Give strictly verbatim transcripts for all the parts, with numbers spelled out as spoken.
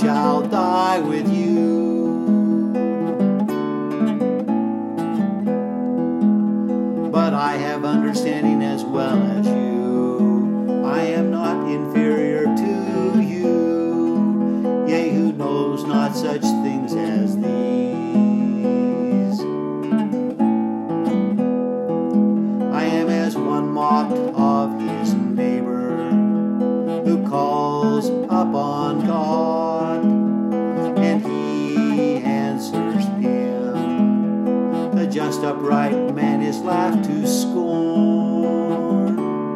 shall die with you. But I have understanding as well as you. I am not inferior to you. Yea, who knows not such things as these? I am as one mocked of his neighbor, who calls upon God, and he answers him. The just upright man is laughed to scorn.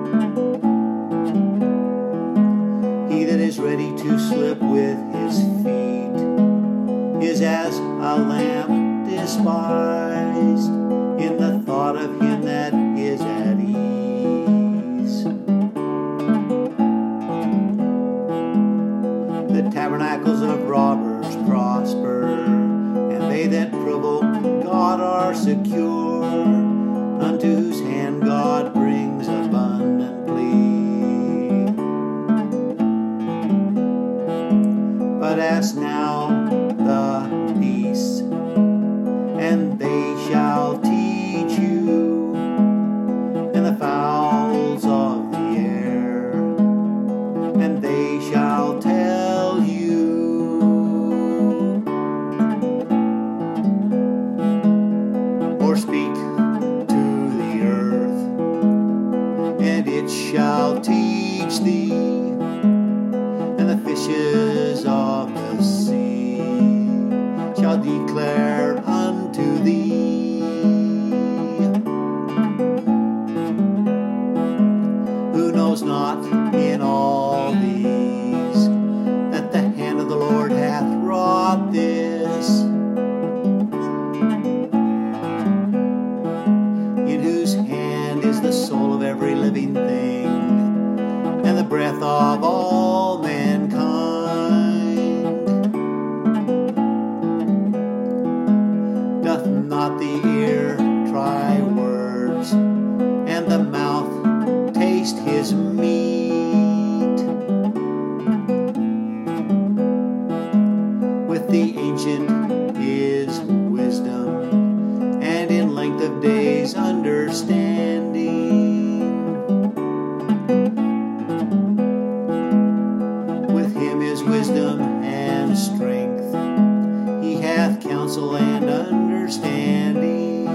He that is ready to slip with his feet is as a lamp despised in the thought of him that is at ease. The tabernacles of robbers prosper, and they that provoke God are secure, unto whose hand God brings abundantly. But ask now the beasts, and they shall teach you, and the fowls of the air, and they shall tell you. Or speak to the earth, and it shall teach thee, and the fishes of the sea shall declare unto thee. Who knows not in all these that the hand of the Lord hath wrought this, in whose hand is the soul of every living thing, and the breath of all mankind? Doth not the ear try words, and the mouth taste his meat? With the ancient is wisdom, and in length of days understanding. With him is wisdom and strength, he hath counsel and understanding.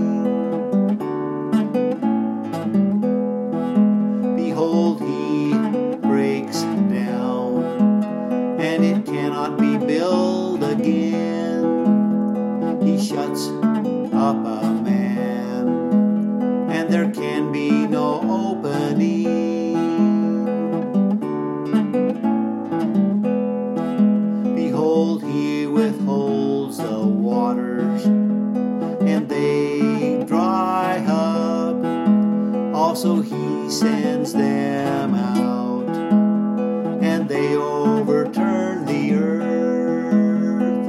Behold, he breaks down, and it cannot be built again. He shuts up a man, and there can be no opening. Behold, he withholds the waters, and they dry up. Also he sends them out, and they overturn the earth.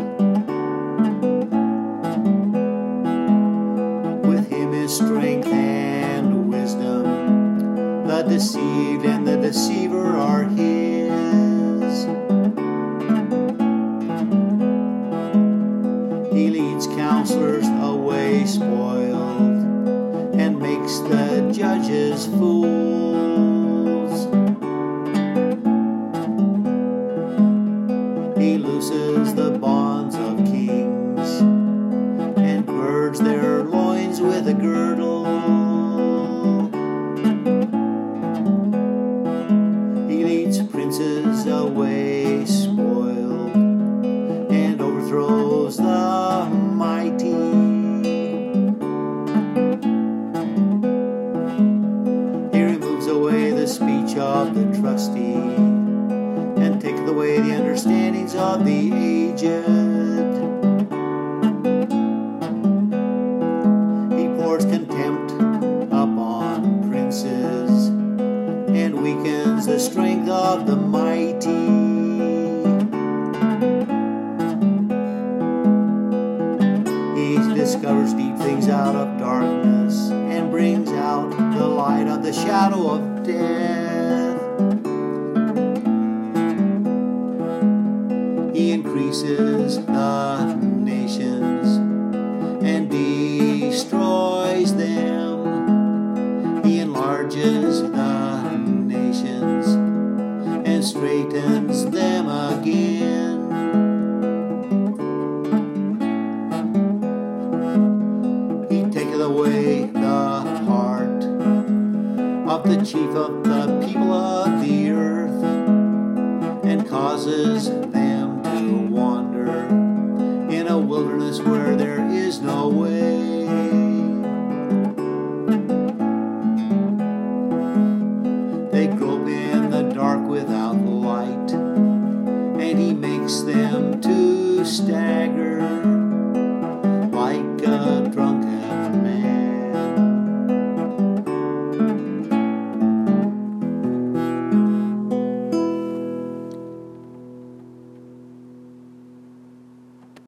With him is strength and wisdom. The deceived and the deceiver are his. He leads counselors away spoiled, and makes the judges fools. He looses the bonds of kings, and girds their loins with a girdle. He leads princes away spoiled, and overthrows the mighty. He removes away the speech of the trusty, and taketh away the understandings of the aged. He pours contempt upon princes, and weakens the strength of the mighty. He discovers deep things out of darkness, and brings out the light of the shadow of death. and straightens them again. He taketh away the heart of the chief of the people of the earth, and causes them to wander in a wilderness where there is no way. They grope in the dark without light, and he makes them to stagger